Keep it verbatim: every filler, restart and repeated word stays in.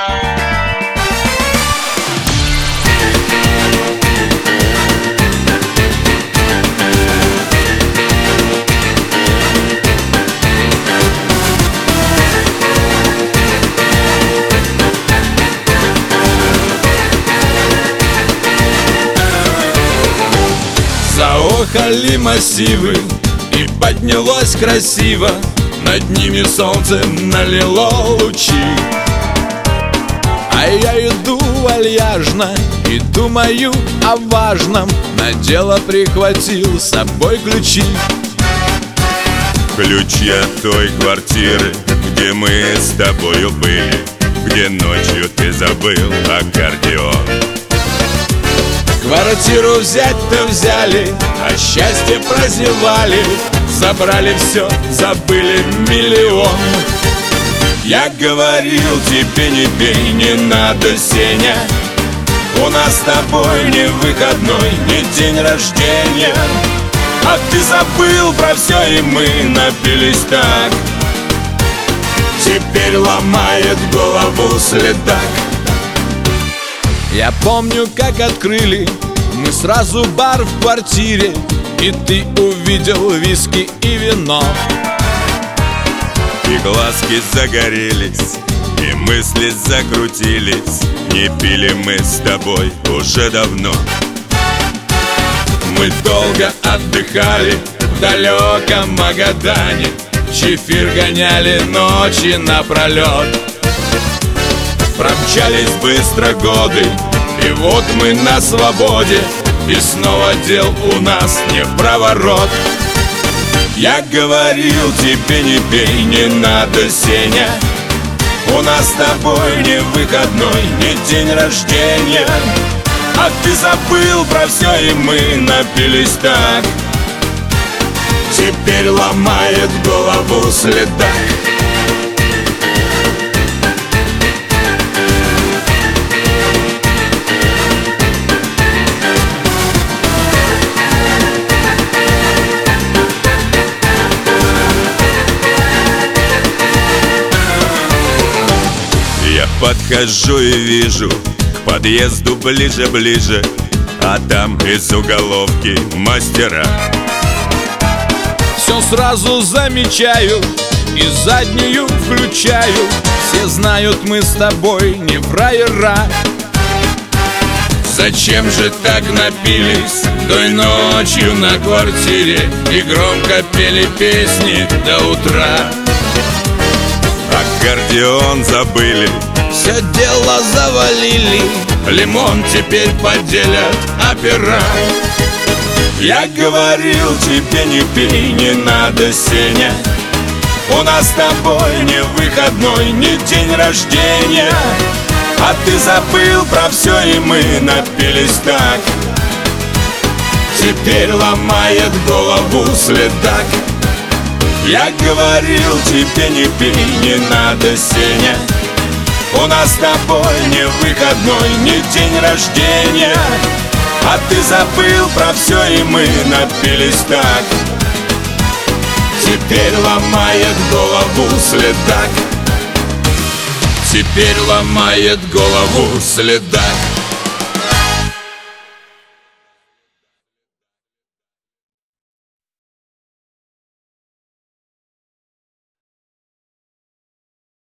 Заохали массивы, и поднялось красиво, над ними солнце налило лучи. А я иду вальяжно и думаю о важном, на дело прихватил с собой ключи. Ключи от той квартиры, где мы с тобою были, где ночью ты забыл аккордеон. Квартиру взять-то взяли, а счастье прозевали, забрали все, забыли миллион. Я говорил тебе, не пей, не надо, Сеня, у нас с тобой не выходной, не день рождения. А ты забыл про все, и мы напились так. Теперь ломает голову следак. Я помню, как открыли мы сразу бар в квартире, и ты увидел виски и вино. И глазки загорелись, и мысли закрутились. Не пили мы с тобой уже давно. Мы долго отдыхали в далеком Магадане, чефир гоняли ночи напролет. Промчались быстро годы, и вот мы на свободе, и снова дел у нас не в проворот. Я говорил тебе, не пей, не надо, Сеня, у нас с тобой не выходной, не день рождения. А ты забыл про все, и мы напились так. Теперь ломает голову следак. Я подхожу и вижу к подъезду ближе-ближе, а там из уголовки мастера. Все сразу замечаю и заднюю включаю. Все знают, мы с тобой не фраера. Зачем же так напились той ночью на квартире и громко пели песни до утра? Аккордеон забыли, все дело завалили, лимон теперь поделят опера. Я говорил тебе, не пей, не надо, Сеня, у нас с тобой не выходной, не день рождения. А ты забыл про все, и мы напились так. Теперь ломает голову следак. Я говорил тебе, не пей, не надо, Сеня, у нас с тобой не выходной, не день рождения. А ты забыл про все, и мы напились так. Теперь ломает голову следак. Теперь ломает голову следак.